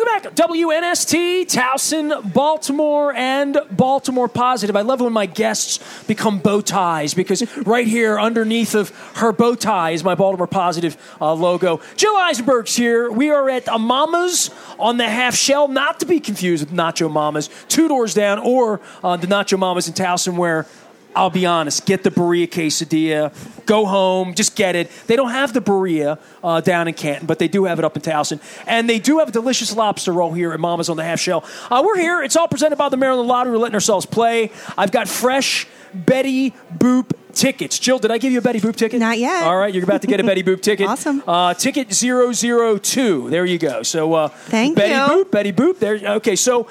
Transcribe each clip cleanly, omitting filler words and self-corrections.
Welcome back. WNST, Towson, Baltimore, and Baltimore Positive. I love when my guests become bow ties because right here underneath of her bow tie is my Baltimore Positive logo. Jill Eisenberg's here. We are at a Mama's on the Half Shell, not to be confused with Nacho Mama's, 2 doors down, or the Nacho Mama's in Towson where, I'll be honest, get the Berea quesadilla, go home, just get it. They don't have the Berea down in Canton, but they do have it up in Towson. And they do have a delicious lobster roll here at Mama's on the Half Shell. We're here. It's all presented by the Maryland Lottery. We're letting ourselves play. I've got fresh Betty Boop tickets. Jill, did I give you a Betty Boop ticket? Not yet. All right, you're about to get a Betty Boop ticket. Awesome. Ticket 002. There you go. So Thank Betty you. Betty Boop. There. Okay, so...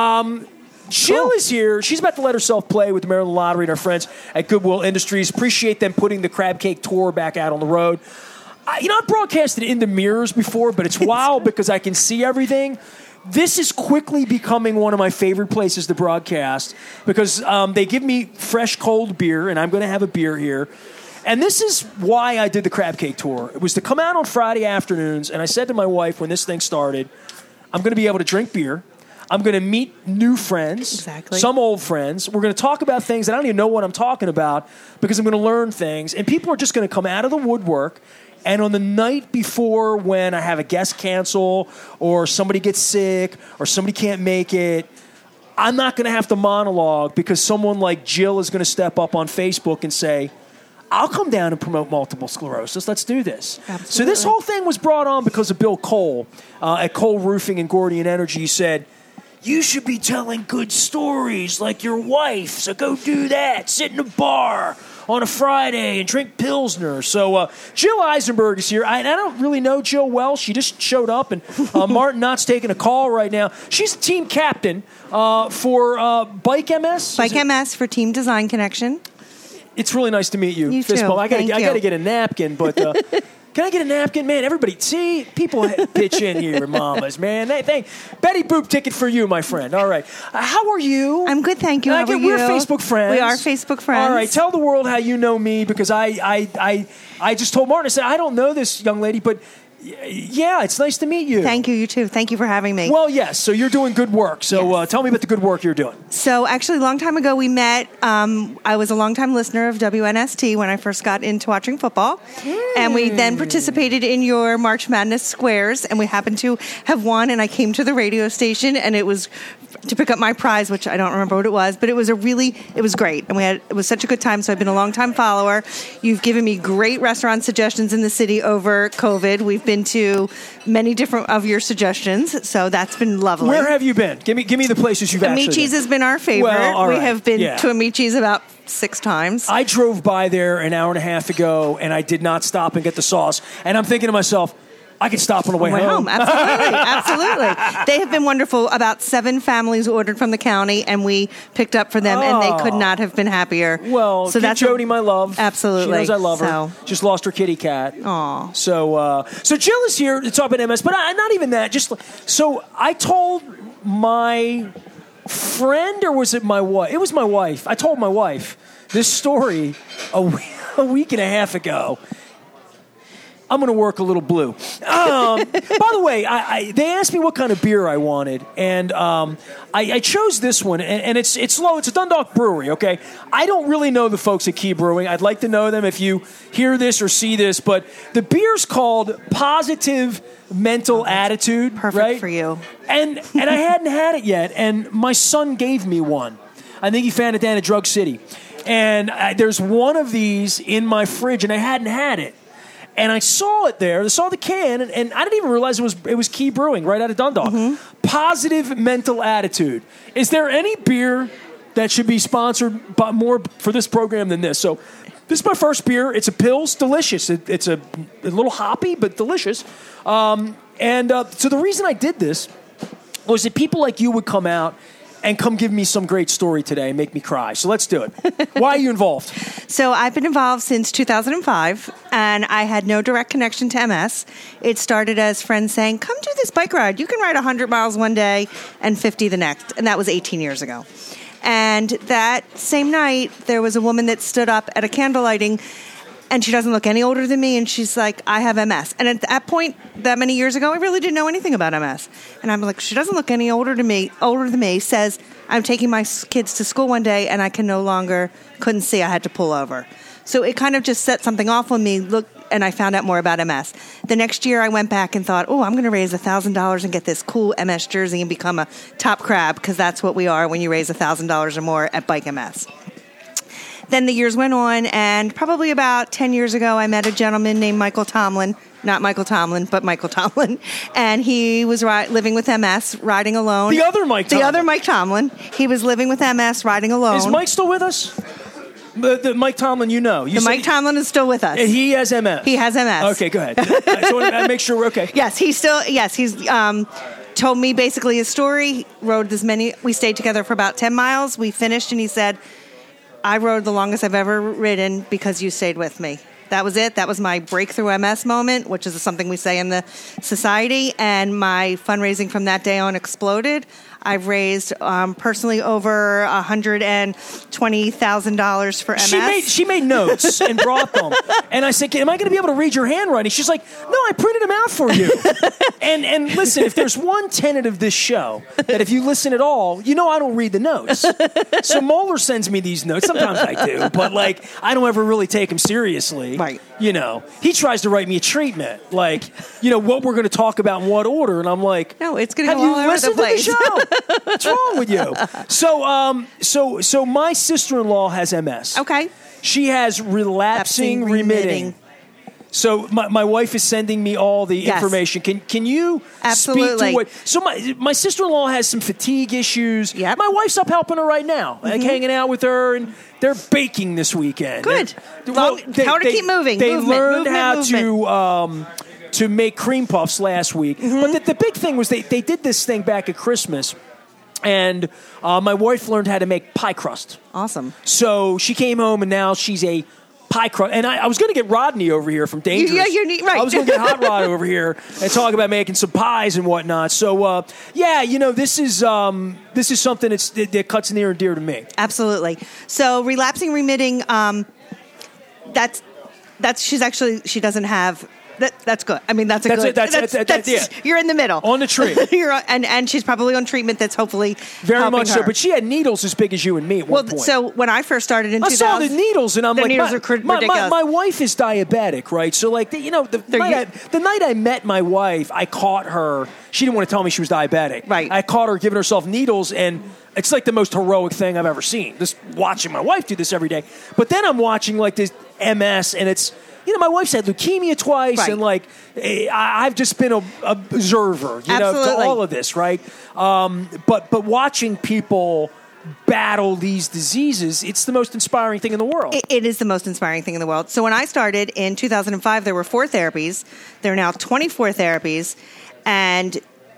Jill is here. She's about to let herself play with the Maryland Lottery and our friends at Goodwill Industries. Appreciate them putting the Crab Cake Tour back out on the road. I've broadcasted in the mirrors before, but it's wild because I can see everything. This is quickly becoming one of my favorite places to broadcast because they give me fresh, cold beer, and I'm going to have a beer here. And this is why I did the Crab Cake Tour. It was to come out on Friday afternoons, and I said to my wife when this thing started, I'm going to be able to drink beer. I'm going to meet new friends, Exactly. some old friends. We're going to talk about things that I don't even know what I'm talking about because I'm going to learn things. And people are just going to come out of the woodwork. And on the night before when I have a guest cancel or somebody gets sick or somebody can't make it, I'm not going to have to monologue because someone like Jill is going to step up on Facebook and say, I'll come down and promote multiple sclerosis. Let's do this. Absolutely. So this whole thing was brought on because of Bill Cole at Cole Roofing and Gordian Energy. He said, you should be telling good stories like your wife, so go do that. Sit in a bar on a Friday and drink Pilsner. So Jill Eisenberg is here. I don't really know Jill well. She just showed up, and Martin Knott's taking a call right now. She's the team captain for Bike MS. Bike MS for Team Design Connection. It's really nice to meet you. You Fist too. bump. I got Thank to you. get a napkin, but... Can I get a napkin? Man, everybody, see, people pitch in here, mamas, man. Betty Boop ticket for you, my friend. All right. How are you? I'm good, thank you. How are you? We're Facebook friends. We are Facebook friends. All right. Tell the world how you know me because I just told Martin, I said, I don't know this young lady, but yeah, it's nice to meet you. Thank you, you too. Thank you for having me. Well, yes. So you're doing good work. So Yes. Tell me about the good work you're doing. So actually, a long time ago, we met. I was a longtime listener of WNST when I first got into watching football. And we then participated in your March Madness Squares, and we happened to have won, and I came to the radio station, and it was to pick up my prize, which I don't remember what it was, but it was great. And it was such a good time, so I've been a long-time follower. You've given me great restaurant suggestions in the city over COVID. We've been to many different of your suggestions, so that's been lovely. Where have you been? Give me the places you've actually Amici's been. has been our favorite. Well, all We right. have been Yeah. to Amici's about 6 times. I drove by there an hour and a half ago, and I did not stop and get the sauce. And I'm thinking to myself, I could stop on the way home. Absolutely, absolutely. They have been wonderful. About 7 families ordered from the county, and we picked up for them, and they could not have been happier. Well, so give that's Jody my love. Absolutely. She knows I love her. So- Just lost her kitty cat. Aw. So Jill is here to talk about MS, but not even that. So I told my friend, or was it my wife? It was my wife. I told my wife this story a week and a half ago. I'm going to work a little blue. By the way, they asked me what kind of beer I wanted, and I chose this one, and it's low. It's a Dundalk Brewery, okay? I don't really know the folks at Key Brewing. I'd like to know them if you hear this or see this, but the beer's called Positive Mental Attitude. Perfect right? for you. And I hadn't had it yet, and my son gave me one. I think he found it down at Drug City. And there's one of these in my fridge, and I hadn't had it. And I saw it there. I saw the can, and I didn't even realize it was Key Brewing right out of Dundalk. Mm-hmm. Positive Mental Attitude. Is there any beer that should be sponsored by more for this program than this? So this is my first beer. It's a Pils, delicious. It's a little hoppy, but delicious. So the reason I did this was that people like you would come out and come give me some great story today and make me cry. So let's do it. Why are you involved? So I've been involved since 2005, and I had no direct connection to MS. It started as friends saying, come do this bike ride. You can ride 100 miles one day and 50 the next. And that was 18 years ago. And that same night, there was a woman that stood up at a candle lighting And she doesn't look any older than me, and she's like, I have MS. And at that point, that many years ago, I really didn't know anything about MS. And I'm like, she doesn't look any older than me, says, I'm taking my kids to school one day, and I couldn't see, I had to pull over. So it kind of just set something off on me, and I found out more about MS. The next year, I went back and thought, I'm going to raise $1,000 and get this cool MS jersey and become a top crab, because that's what we are when you raise $1,000 or more at Bike MS. Then the years went on, and probably about 10 years ago, I met a gentleman named Michael Tomlin. Not Michael Tomlin, but Michael Tomlin. And he was living with MS, riding alone. The other Mike Tomlin. The other Mike Tomlin. He was living with MS, riding alone. Is Mike still with us? The Mike Tomlin, Mike Tomlin is still with us. And he has MS. He has MS. Okay, go ahead. I just want to make sure we're okay. Yes, he's told me basically his story. We stayed together for about 10 miles. We finished, and he said, I rode the longest I've ever ridden because you stayed with me. That was it. That was my breakthrough MS moment, which is something we say in the society. And my fundraising from that day on exploded. I've raised personally over $120,000 for MS. She made notes and brought them. And I said, am I going to be able to read your handwriting? She's like, no, I printed them out for you. and listen, if there's one tenet of this show, that if you listen at all, I don't read the notes. So Moeller sends me these notes. Sometimes I do. But, I don't ever really take them seriously. Right. He tries to write me a treatment. What we're going to talk about in what order. And I'm like, no, it's going to go all over the place. Have you listened to the show? What's wrong with you? So my sister-in-law has MS. Okay. She has relapsing remitting. So my wife is sending me all the information. Can you Absolutely. speak to what? So my sister-in-law has some fatigue issues. Yep. My wife's up helping her right now, hanging out with her, and they're baking this weekend. Good. How to keep moving. They learned how to make cream puffs last week. But the big thing was they did this thing back at Christmas, and my wife learned how to make pie crust. Awesome. So she came home, and now she's a pie crust. And I was going to get Rodney over here from Dangerous. Right. I was going to get Hot Rod over here and talk about making some pies and whatnot. So, this is something that cuts near and dear to me. Absolutely. So relapsing remitting, she doesn't have. That's good. I mean, that's good. You're in the middle. On the tree. and she's probably on treatment that's hopefully very helping much her. so. But she had needles as big as you and me at one point. So when I first started in 2000, I saw the needles, and I'm like, needles are ridiculous. My wife is diabetic, right? So the night I met my wife, I caught her. She didn't want to tell me she was diabetic. Right. I caught her giving herself needles, and it's like the most heroic thing I've ever seen. Just watching my wife do this every day. But then I'm watching this MS, and it's. My wife's had leukemia twice, right. And I've just been an observer, to all of this, right? But watching people battle these diseases, it's the most inspiring thing in the world. It is the most inspiring thing in the world. So when I started in 2005, there were 4 therapies. There are now 24 therapies, and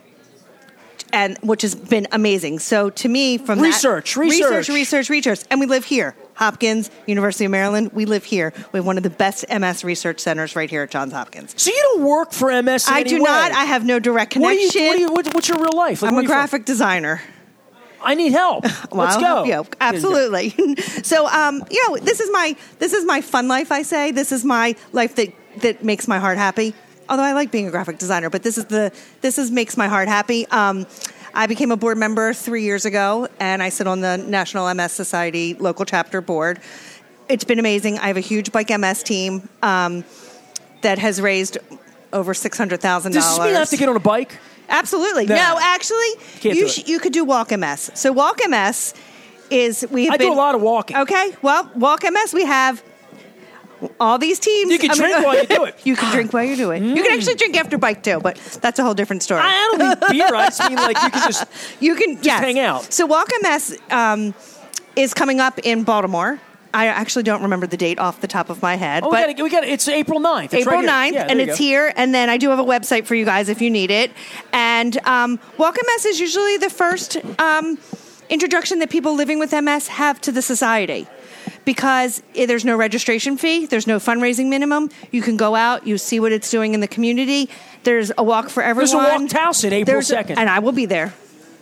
which has been amazing. So to me, from research, and we live here. Hopkins, University of Maryland, we live here. We have one of the best MS research centers right here at Johns Hopkins. So you don't work for MS in I any do way? not. I have no direct connection. What's your real life? I'm a graphic designer. I need help. Let's go. Yeah, absolutely. So, this is my fun life. I say this is my life that makes my heart happy. Although I like being a graphic designer, but this makes my heart happy. I became a board member 3 years ago, and I sit on the National MS Society local chapter board. It's been amazing. I have a huge Bike MS team that has raised over $600,000. Does this mean I have to get on a bike? Absolutely. No, actually, you could do Walk MS. So Walk MS is I do a lot of walking. Okay. Well, Walk MS, we have all these teams. You can drink while you do it. You can drink while you do it. You can actually drink after bike too, but that's a whole different story. I don't need beer. I just mean you can just hang out. So Walk MS is coming up in Baltimore. I actually don't remember the date off the top of my head. But we got it. It's April 9th. It's April right 9th, and it's here. And then I do have a website for you guys if you need it. And Walk MS is usually the first introduction that people living with MS have to the society. Because there's no registration fee, there's no fundraising minimum. You can go out, you see what it's doing in the community. There's a walk for everyone. There's a walk Towson April 2nd. And I will be there.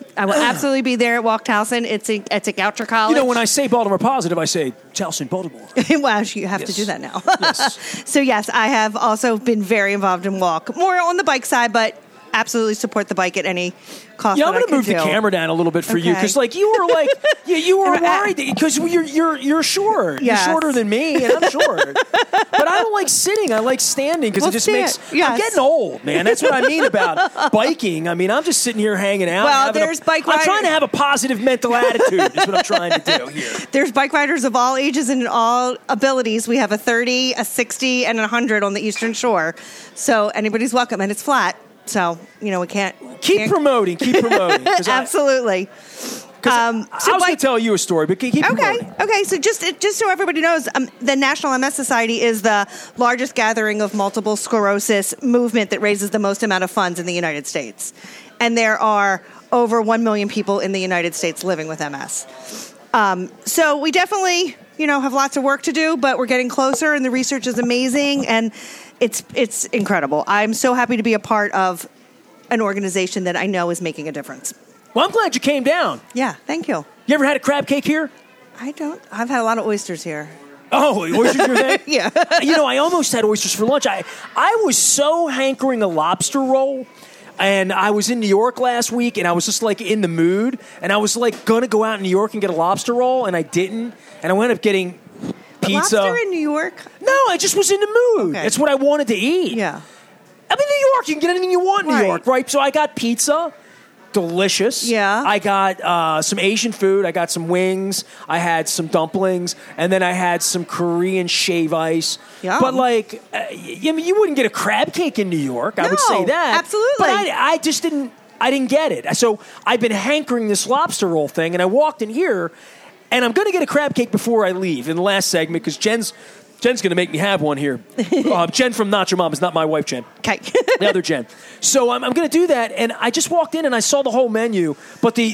I will absolutely be there at Walk Towson. It's at Goucher College. You know, when I say Baltimore Positive, I say Towson, Baltimore. Well, you have to do that now. Yes. So, yes, I have also been very involved in Walk. More on the bike side, but absolutely support the bike at any cost. Yeah, I'm going to move the camera down a little bit for you because, like, you were like, you were worried because you're short. Yes. You're shorter than me, and I'm short. But I don't like sitting. I like standing because it just makes. Yes. I'm getting old, man. That's what I mean about biking. I mean, I'm just sitting here hanging out. Well, there's bike riders. I'm trying to have a positive mental attitude. Is what I'm trying to do here. There's bike riders of all ages and all abilities. We have a 30, a 60, and a 100 on the Eastern Shore. So anybody's welcome, and it's flat. So, we can't... Keep promoting. Absolutely. I was going to tell you a story, but keep promoting. Okay, so just so everybody knows, the National MS Society is the largest gathering of multiple sclerosis movement that raises the most amount of funds in the United States. And there are over 1 million people in the United States living with MS. So we definitely, have lots of work to do, but we're getting closer, and the research is amazing, and it's incredible. I'm so happy to be a part of an organization that I know is making a difference. Well, I'm glad you came down. Yeah, thank you. You ever had a crab cake here? I don't. I've had a lot of oysters here. Oh, oysters your thing? Yeah. I almost had oysters for lunch. I was so hankering a lobster roll. And I was in New York last week, and I was just, like, in the mood. And I was, like, going to go out in New York and get a lobster roll, and I didn't. And I wound up getting pizza. Lobster in New York? No, I just was in the mood. Okay. It's what I wanted to eat. Yeah. I'm in New York. You can get anything you want in New York, right? So I got pizza. Delicious. Yeah. I got some Asian food. I got some wings. I had some dumplings. And then I had some Korean shave ice. Yum. But, like, you wouldn't get a crab cake in New York. I would say that. Absolutely. But I just didn't get it. So I've been hankering this lobster roll thing, and I walked in here, and I'm going to get a crab cake before I leave in the last segment because Jen's going to make me have one here. Jen from Not Your Mom is not my wife, Jen. Okay. The other Jen. So I'm going to do that, and I just walked in and I saw the whole menu, but the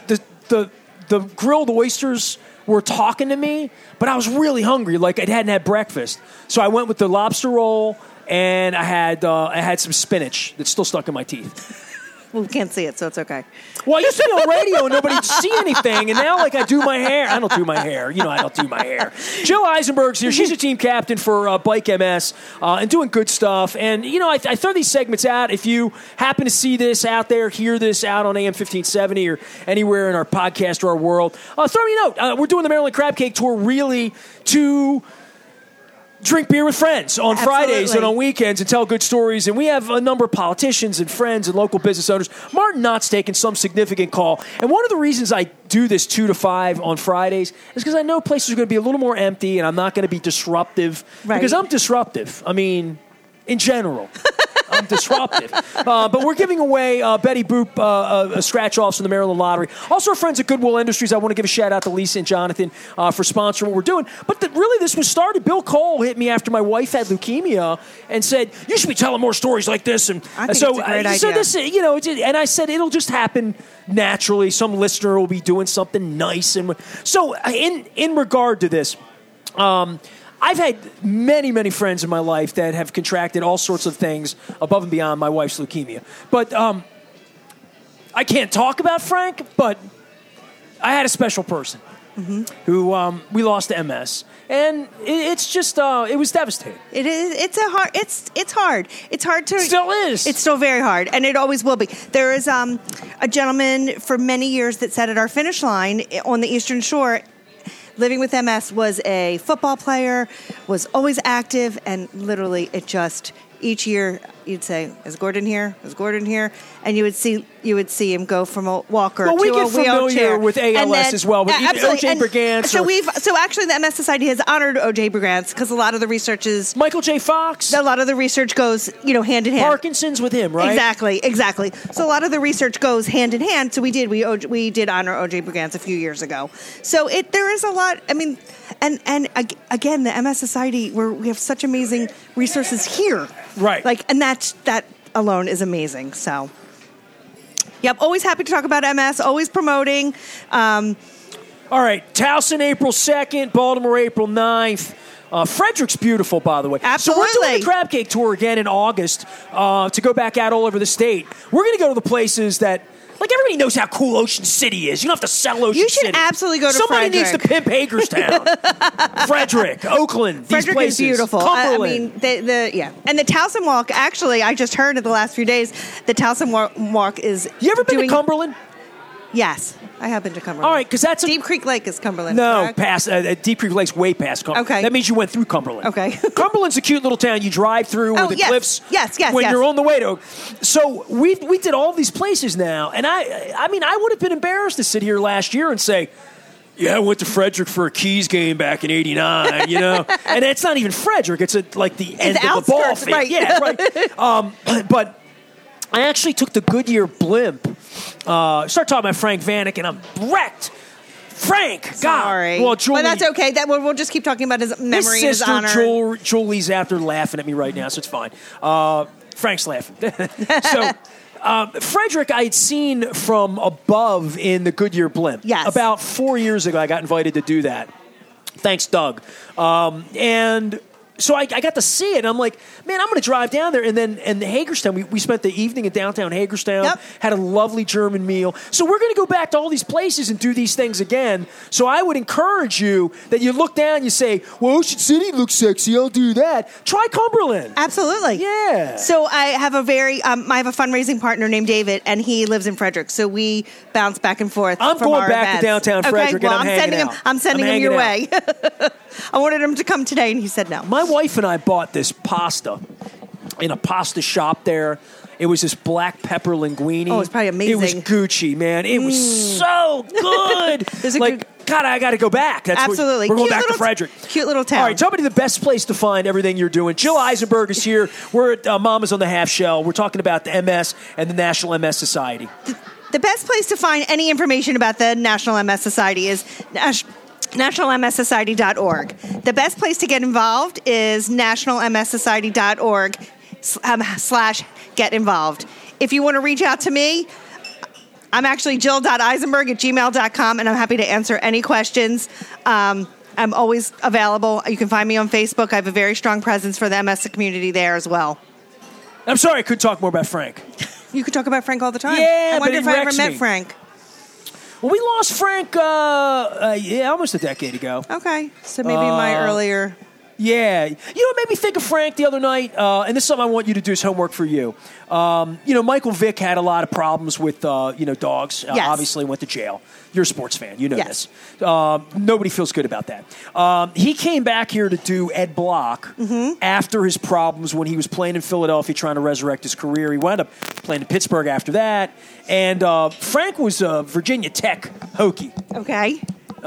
grilled oysters were talking to me, but I was really hungry, like I hadn't had breakfast. So I went with the lobster roll, and I had some spinach that's still stuck in my teeth. Well, we can't see it, so it's okay. Well, I used to be on radio and nobody see anything, and now, like, I do my hair. I don't do my hair. I don't do my hair. Jill Eisenberg's here. She's a team captain for Bike MS and doing good stuff. And, I throw these segments out. If you happen to see this out there, hear this out on AM 1570 or anywhere in our podcast or our world, throw me a note. We're doing the Maryland Crab Cake Tour really to drink beer with friends on Fridays and on weekends and tell good stories. And we have a number of politicians and friends and local business owners. Martin Knott's taking some significant call. And one of the reasons I do this 2 to 5 on Fridays is because I know places are going to be a little more empty and I'm not going to be disruptive. Right. Because I'm disruptive. I mean, in general. I'm disruptive. But we're giving away Betty Boop scratch-offs from the Maryland Lottery. Also, our friends at Goodwill Industries, I want to give a shout-out to Lisa and Jonathan for sponsoring what we're doing. But really, this was started. Bill Cole hit me after my wife had leukemia and said, you should be telling more stories like this. And I think it's a great idea. So this, and I said, it'll just happen naturally. Some listener will be doing something nice. And so in regard to this, I've had many, many friends in my life that have contracted all sorts of things above and beyond my wife's leukemia. But I can't talk about Frank, but I had a special person who we lost to MS. And it's just, it was devastating. It is. It's hard. It's hard to. It still is. It's still very hard, and it always will be. There is a gentleman for many years that sat at our finish line on the Eastern Shore. Living with MS, was a football player, was always active, and literally it just, each year you'd say, is Gordon here? Is Gordon here? And you would see him go from a walker to a wheelchair. Well, we get familiar with ALS as well. With O.J. Brigance. So actually the MS Society has honored O.J. Brigance because a lot of the research is... Michael J. Fox. A lot of the research goes, hand in hand. Parkinson's with him, right? Exactly. So a lot of the research goes hand in hand. So we did honor O.J. Brigance a few years ago. So there is a lot, and again, the MS Society, we have such amazing resources here. Right. And that alone is amazing. So, yep, always happy to talk about MS, always promoting. All right, Towson, April 2nd, Baltimore, April 9th. Frederick's beautiful, by the way. Absolutely. So we're doing the Crab Cake Tour again in August to go back out all over the state. We're going to go to the places that Like, everybody knows how cool Ocean City is. You don't have to sell Ocean City. You should absolutely go to Somebody Frederick. needs to pimp Hagerstown. Frederick, Oakland, these Frederick places. is beautiful. Cumberland. Yeah. And the Towson Walk, actually, I just heard in the last few days, the Towson Walk is You ever been to Cumberland? Yes, I have been to Cumberland. All right, because that's Deep Creek Lake is Cumberland. No, correct? past Deep Creek Lake's way past Cumberland. Okay. That means you went through Cumberland. Okay. Cumberland's a cute little town you drive through with the cliffs. Yes, when yes. you're on the way to. So we did all these places now, and I mean I would have been embarrassed to sit here last year and say, yeah, I went to Frederick for a Keys game back in '89, you know, and it's not even Frederick; it's like the end of the ball field. Right. Yeah, right. But I actually took the Goodyear blimp. Start talking about Frank Vanek, and I'm wrecked. Frank, God. Sorry. Well, Julie, but that's okay. That we'll just keep talking about his memory and his sister honor. Julie's after laughing at me right now, so it's fine. Frank's laughing. So, Frederick, I had seen from above in the Goodyear blimp. Yes. About 4 years ago, I got invited to do that. Thanks, Doug. And so I got to see it, and I'm like, man, I'm going to drive down there. And then in Hagerstown, we spent the evening in downtown Hagerstown, had a lovely German meal. So we're going to go back to all these places and do these things again. So I would encourage you that you look down, you say, well, Ocean City looks sexy, I'll do that. Try Cumberland. Absolutely. Yeah. So I have I have a fundraising partner named David, and he lives in Frederick. So we bounce back and forth. I'm from going our back to events. downtown Frederick, well, and I'm sending him your way. I wanted him to come today, and he said no. My wife and I bought this pasta in a pasta shop there. It was this black pepper linguine. Oh, it's probably amazing. It was Gucci, man. It was so good. God, I got to go back. That's absolutely. We're going back to Frederick. Cute little town. All right, tell me the best place to find everything you're doing. Jill Eisenberg is here. We're at Mama's on the Half Shell. We're talking about the MS and the National MS Society. The best place to find any information about the National MS Society is nationalmssociety.org. The best place to get involved is nationalmssociety.org /get involved. If you want to reach out to me, I'm actually jill.eisenberg@gmail.com, and I'm happy to answer any questions. I'm always available. You can find me on Facebook. I have a very strong presence for the MS community there as well. I'm sorry I couldn't talk more about Frank. You could talk about Frank all the time. Yeah, I wonder but if I ever met Frank. Well, we lost Frank, almost a decade ago. Okay, so maybe my earlier... Yeah. You know what made me think of Frank the other night? And this is something I want you to do as homework for you. Michael Vick had a lot of problems with, dogs. Yes. Obviously went to jail. You're a sports fan. You know yes. this. Nobody feels good about that. He came back here to do Ed Block after his problems when he was playing in Philadelphia trying to resurrect his career. He wound up playing in Pittsburgh after that. And Frank was a Virginia Tech Hokie. Okay.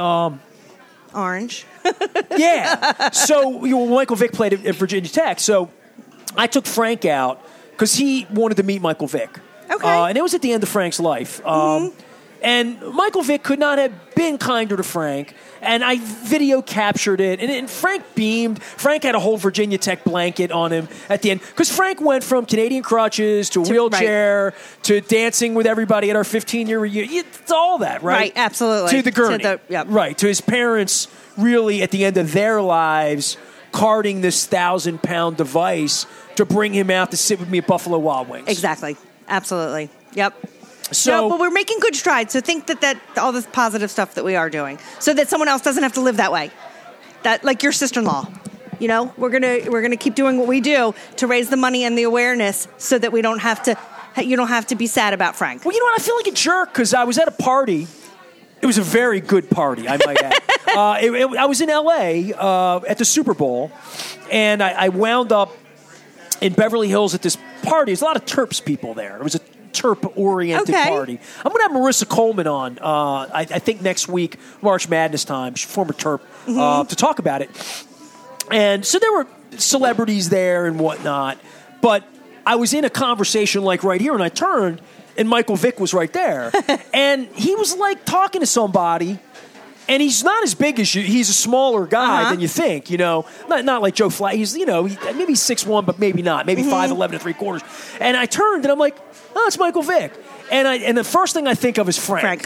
Orange. Yeah. So Michael Vick played at Virginia Tech. So I took Frank out because he wanted to meet Michael Vick. Okay. And it was at the end of Frank's life. And Michael Vick could not have been kinder to Frank. And I video captured it. And Frank beamed. Frank had a whole Virginia Tech blanket on him at the end. Because Frank went from Canadian crutches to a wheelchair to dancing with everybody at our 15-year reunion. It's all that, right? Right, absolutely. To the gurney. Right, to his parents really at the end of their lives carting this 1,000-pound device to bring him out to sit with me at Buffalo Wild Wings. Exactly. Absolutely. Yep. So, but we're making good strides. So think that all this positive stuff that we are doing, so that someone else doesn't have to live that way. That, like your sister-in-law, we're gonna keep doing what we do to raise the money and the awareness, so that you don't have to be sad about Frank. Well, you know what? I feel like a jerk because I was at a party. It was a very good party, I might add. I was in L.A. At the Super Bowl, and I wound up in Beverly Hills at this party. There's a lot of Terps people there. It was a Terp-oriented party. I'm going to have Marissa Coleman on, I think next week, March Madness time, she's former Terp, to talk about it. And so there were celebrities there and whatnot, but I was in a conversation like right here, and I turned, and Michael Vick was right there. And he was like talking to somebody, and he's not as big as you. He's a smaller guy than you think, Not like Joe Flacco. He's, maybe 6'1", but maybe not. Maybe 5'11" and 3/4. And I turned, and I'm like, oh, it's Michael Vick. And the first thing I think of is Frank.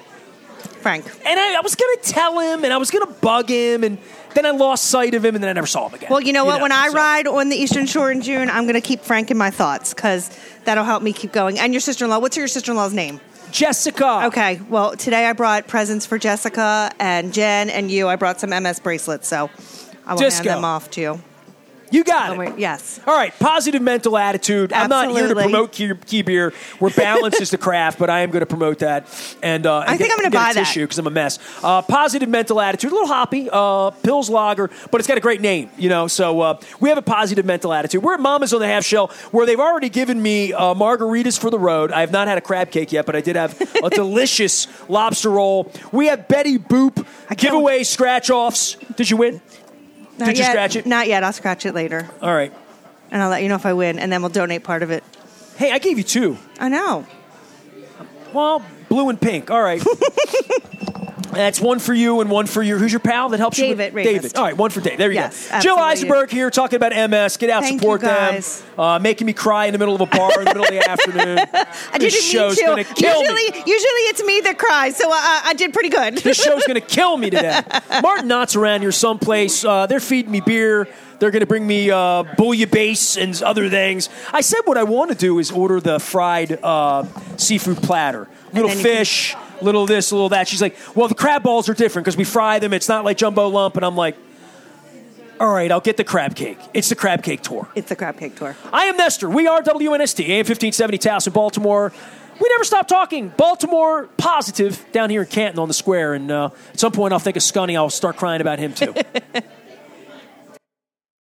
And I was going to tell him, and I was going to bug him, and then I lost sight of him, and then I never saw him again. Well, you know what? When I ride on the Eastern Shore in June, I'm going to keep Frank in my thoughts, because that'll help me keep going. And your sister-in-law. What's your sister-in-law's name? Jessica. Okay, well, today I brought presents for Jessica and Jen and you. I brought some MS bracelets, so I will Disco. hand them off to you. You got it. Yes. All right, positive mental attitude. I'm not here to Absolutely. promote Key Beer, where balance is the craft, but I am going to promote that. And I think I'm going to buy that because I'm a mess. Positive mental attitude, a little hoppy, Pils Lager, but it's got a great name, So we have a positive mental attitude. We're at Mama's on the Half Shell, where they've already given me margaritas for the road. I have not had a crab cake yet, but I did have a delicious lobster roll. We have Betty Boop giveaway scratch offs. Did you win? Did you scratch it? Not yet. I'll scratch it later. All right. And I'll let you know if I win, and then we'll donate part of it. Hey, I gave you 2. I know. Well, blue and pink. All right. That's one for you and one for your. Who's your pal that helps David you? David. David. All right, one for Dave. There you Yes, go. Jill absolutely. Eisenberg here talking about MS. Get out, Thank support you, guys. them. Making me cry in the middle of a bar in the middle of the afternoon. I This didn't show's mean going to. to kill me. Usually it's me that cries, so I did pretty good. This show's going to kill me today. Martin Knott's around here someplace. They're feeding me beer. They're going to bring me bouillabaisse and other things. I said what I want to do is order the fried seafood platter. Little then you fish, little this, little that. She's like, well, the crab balls are different because we fry them. It's not like jumbo lump. And I'm like, all right, I'll get the crab cake. It's the crab cake tour. It's the crab cake tour. I am Nestor. We are WNST, AM 1570 Towson, Baltimore. We never stop talking. Baltimore positive down here in Canton on the square. And at some point I'll think of Scunny. I'll start crying about him too.